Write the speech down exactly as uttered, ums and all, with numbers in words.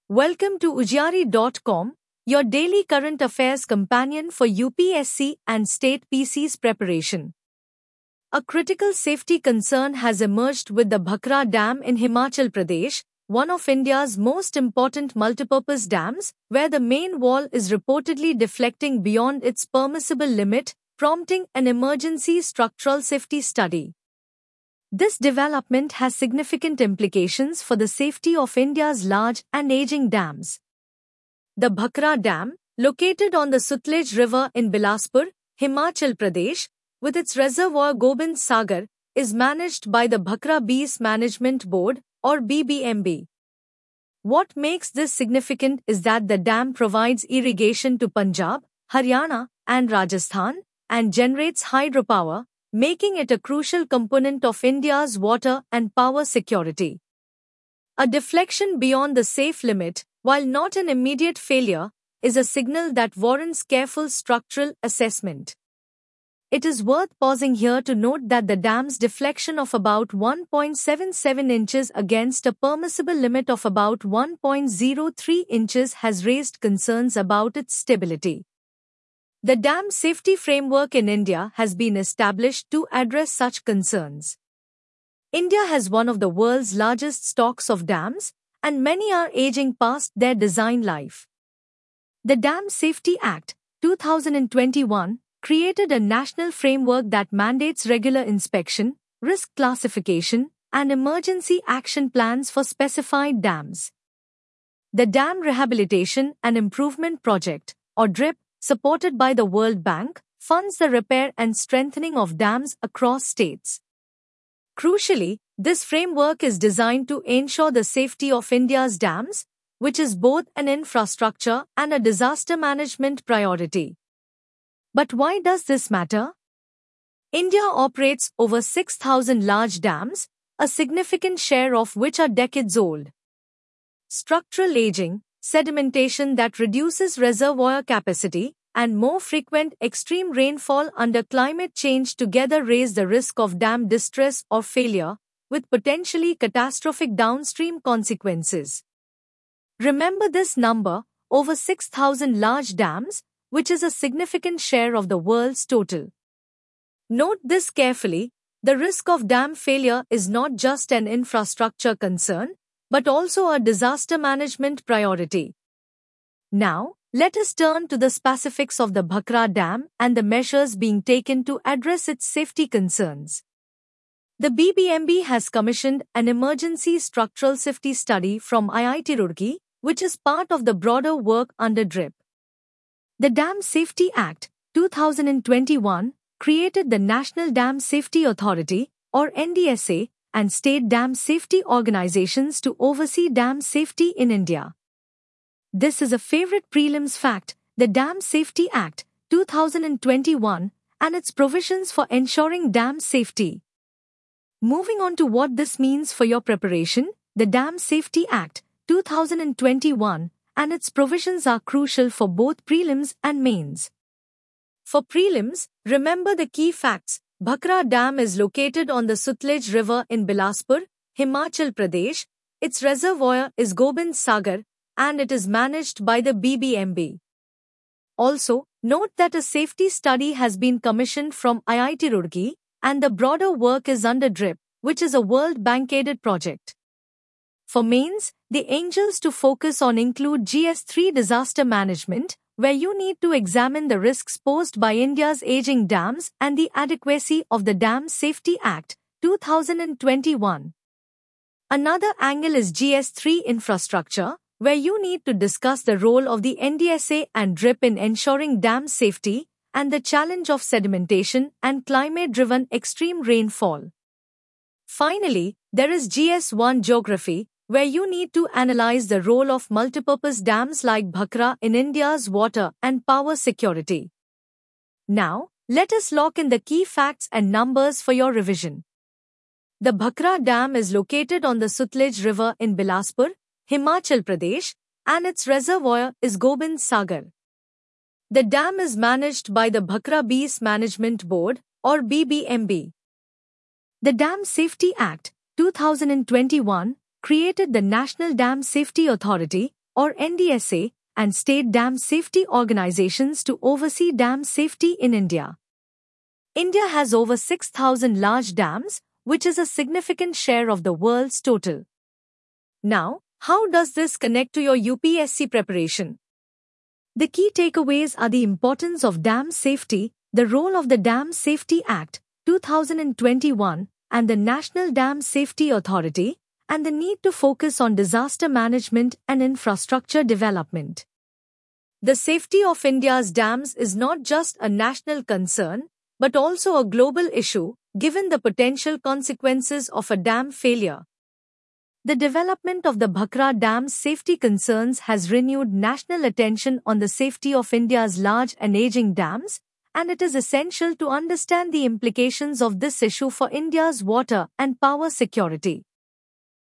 Welcome to Ujari dot com, your daily current affairs companion for U P S C and state P Cs preparation. A critical safety concern has emerged with the Bhakra Dam in Himachal Pradesh, one of India's most important multipurpose dams, where the main wall is reportedly deflecting beyond its permissible limit, prompting an emergency structural safety study. This development has significant implications for the safety of India's large and aging dams. The Bhakra Dam, located on the Sutlej River in Bilaspur, Himachal Pradesh, with its reservoir Gobind Sagar, is managed by the Bhakra Beas Management Board, or B B M B. What makes this significant is that the dam provides irrigation to Punjab, Haryana, and Rajasthan, and generates hydropower, making it a crucial component of India's water and power security. A deflection beyond the safe limit, while not an immediate failure, is a signal that warrants careful structural assessment. It is worth pausing here to note that the dam's deflection of about one point seven seven inches against a permissible limit of about one point zero three inches has raised concerns about its stability. The Dam Safety Framework in India has been established to address such concerns. India has one of the world's largest stocks of dams, and many are aging past their design life. The Dam Safety Act, two thousand twenty-one, created a national framework that mandates regular inspection, risk classification, and emergency action plans for specified dams. The Dam Rehabilitation and Improvement Project, or DRIP, supported by the World Bank, funds the repair and strengthening of dams across states. Crucially, this framework is designed to ensure the safety of India's dams, which is both an infrastructure and a disaster management priority. But why does this matter? India operates over six thousand large dams, a significant share of which are decades old. Structural aging, sedimentation that reduces reservoir capacity, and more frequent extreme rainfall under climate change together raise the risk of dam distress or failure, with potentially catastrophic downstream consequences. Remember this number, over six thousand large dams, which is a significant share of the world's total. Note this carefully, the risk of dam failure is not just an infrastructure concern, but also a disaster management priority. Now, let us turn to the specifics of the Bhakra Dam and the measures being taken to address its safety concerns. The B B M B has commissioned an emergency structural safety study from I I T Roorkee, which is part of the broader work under DRIP. The Dam Safety Act, two thousand twenty-one, created the National Dam Safety Authority, or N D S A, and state dam safety organizations to oversee dam safety in India. This is a favorite prelims fact, the Dam Safety Act, two thousand twenty-one, and its provisions for ensuring dam safety. Moving on to what this means for your preparation, the Dam Safety Act, two thousand twenty-one, and its provisions are crucial for both prelims and mains. For prelims, remember the key facts. Bhakra Dam is located on the Sutlej River in Bilaspur, Himachal Pradesh. Its reservoir is Gobind Sagar, and it is managed by the B B M B. Also, note that a safety study has been commissioned from I I T Roorkee, and the broader work is under DRIP, which is a World Bank-aided project. For mains, the angles to focus on include G S three Disaster Management, where you need to examine the risks posed by India's aging dams and the adequacy of the Dam Safety Act, two thousand twenty-one. Another angle is G S three Infrastructure, where you need to discuss the role of the N D S A and DRIP in ensuring dam safety and the challenge of sedimentation and climate-driven extreme rainfall. Finally, there is G S one Geography, where you need to analyze the role of multipurpose dams like Bhakra in India's water and power security. Now, let us lock in the key facts and numbers for your revision. The Bhakra Dam is located on the Sutlej River in Bilaspur, Himachal Pradesh, and its reservoir is Gobind Sagar. The dam is managed by the Bhakra Beas Management Board, or B B M B. The Dam Safety Act, two thousand twenty-one, created the National Dam Safety Authority, or N D S A, and state dam safety organizations to oversee dam safety in India. India has over six thousand large dams, which is a significant share of the world's total. Now, how does this connect to your U P S C preparation? The key takeaways are the importance of dam safety, the role of the Dam Safety Act, two thousand twenty-one, and the National Dam Safety Authority, and the need to focus on disaster management and infrastructure development. The safety of India's dams is not just a national concern, but also a global issue, given the potential consequences of a dam failure. The development of the Bhakra Dam's safety concerns has renewed national attention on the safety of India's large and aging dams, and it is essential to understand the implications of this issue for India's water and power security.